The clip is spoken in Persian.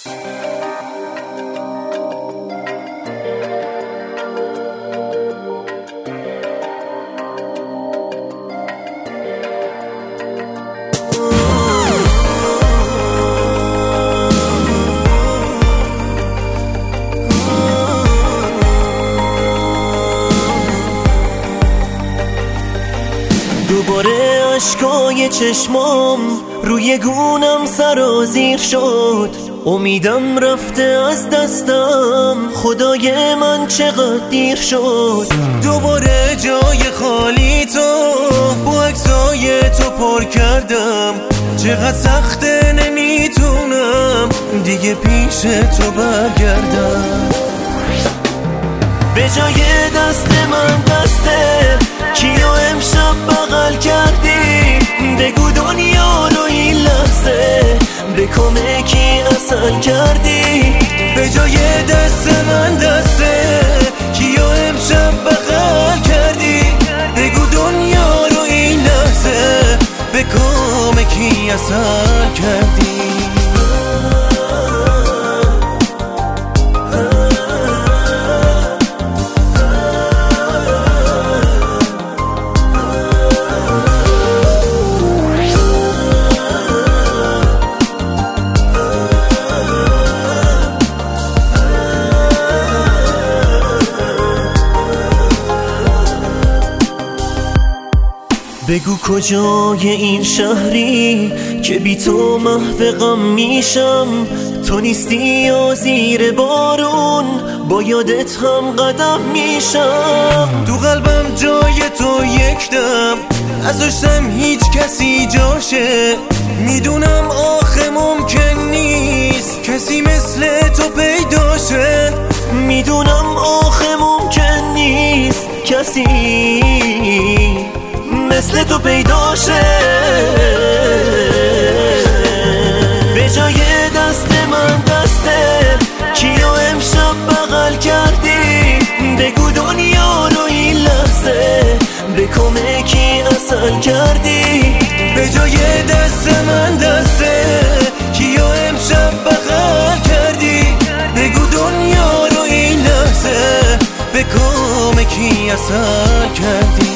دوباره اشکای چشمام روی گونم سرازیر شد، امیدم رفته از دستم، خدای من چقدر دیر شد. دوباره جای خالی تو با عکسای تو پر کردم، چقدر سخته نمیتونم دیگه پیش تو برگردم. به جای دست من دسته کیو امشب بغل کردی، بگو دنیا رو این لحظه به کمکی اصل کردی. به جای دست من دسته کیو امشب بغل کردی، بگو دنیا رو این لحظه به کمکی اصل کردی. بگو کجای این شهری که بی تو محو غم میشم، تو نیستی و زیر بارون با یادت هم قدم میشم. تو قلبم جای تو یک دم نذاشتم هیچ کسی جاشه، میدونم آخه ممکن نیست کسی مثل تو پیداشه، میدونم آخه ممکن نیست کسی مثل تو پیدا شه. به جای دست من دسته کیو امشب بغل کردی، بگو دنیا رو این لحظه به کمکی اصل کردی. به جای دست من دسته کیو امشب بغل کردی، بگو دنیا رو این لحظه به کمکی اصل کردی.